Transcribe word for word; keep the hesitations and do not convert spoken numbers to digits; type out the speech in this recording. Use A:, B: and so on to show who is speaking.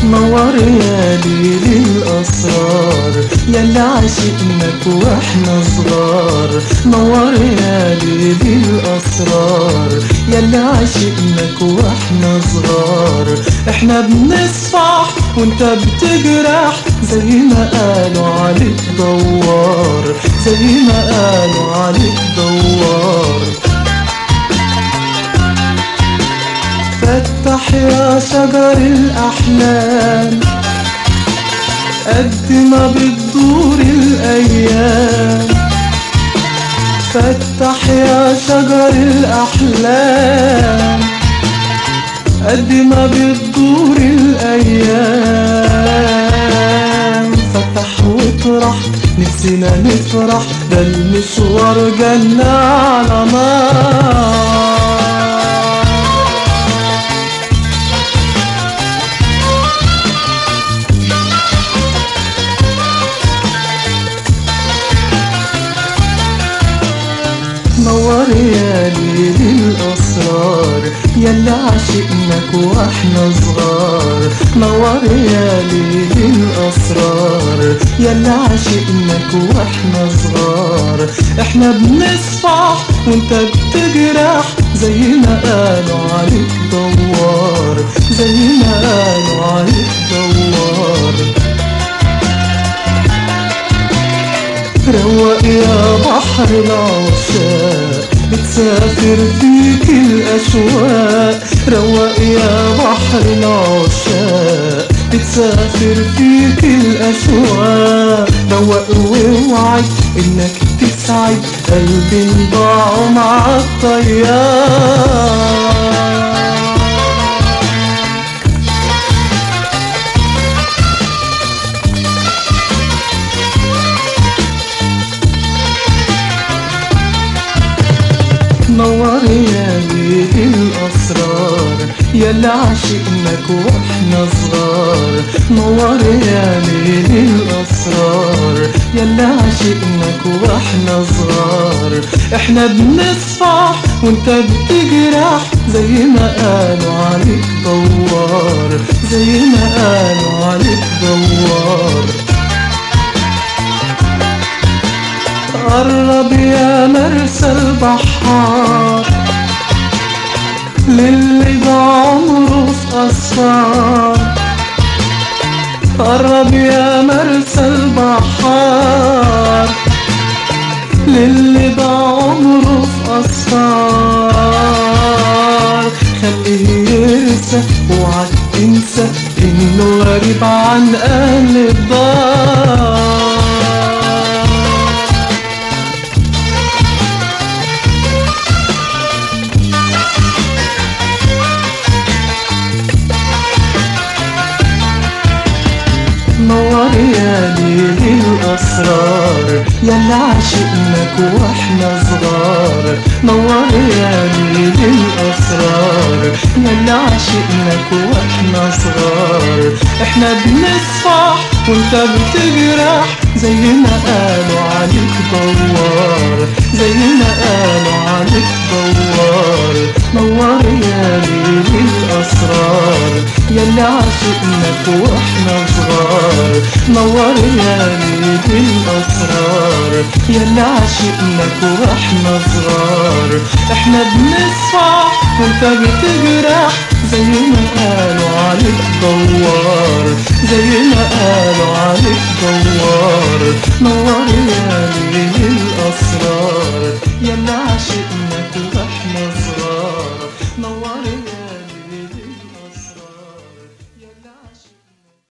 A: نور يا ليل الأسرار ياللي عاشقناك واحنا صغار. نور يا ليل الأسرار ياللي عاشقناك واحنا صغار. احنا بنصفح وانت بتجرح زي ما قالوا عليك دوار، زي ما قالوا عليك دوار. فتح يا شجر الأحلام قد ما بتدور الأيام. فتح يا شجر الأحلام قد ما بتدور الأيام. فتح وطرح نفسنا نفرح، ده المشوار جنة على نار. نور يا ليل الأسرار ياللي عاشقناك واحنا صغار. نور يا ليل الأسرار ياللي عاشقناك واحنا صغار. احنا بنصفح وانت بتجرح زي ما قالوا عليك دوار، زي ما قالوا عليك دوار. روق يا بحر العشاق بتسافر فيك الأشواق. روق يا بحر العشاق بتسافر فيك الأشواق. روق واوعد إنك تسعد قلبي انضاع مع الطيار. نور يا ليل الأسرار ياللي عاشقناك واحنا صغار. نور يا ليل الأسرار ياللي عاشقناك واحنا صغار. احنا بنصفح وانت بتجرح زي ما قالوا عليك دوار، زي ما قالوا عليك دوار. قرب يا مرسى البحار للي ضاع عمره في أسفار. قرب يا مرسى البحار للي ضاع عمره في أسفار. خليه يرسى اوعى تنسى إنه غريب عن أهل الدار. نور يا ليل الأسرار ياللي عاشقناك واحنا صغار. نور يا ليل الأسرار ياللي عاشقناك واحنا صغار. احنا بنصفح وانت بتجرح زي ما قالوا عليك دوار، زي ما قالوا عليك دوار. نور يا ليل الأسرار ياللي عاشقناك واحنا صغار. نور يا ليل الأسرار ياللي عاشقناك واحنا صغار. احنا بنصفح وانت بتجرح زي ما قالوا عليك دوار، زي ما قالوا عليك دوار. نور يا ليل الأسرار.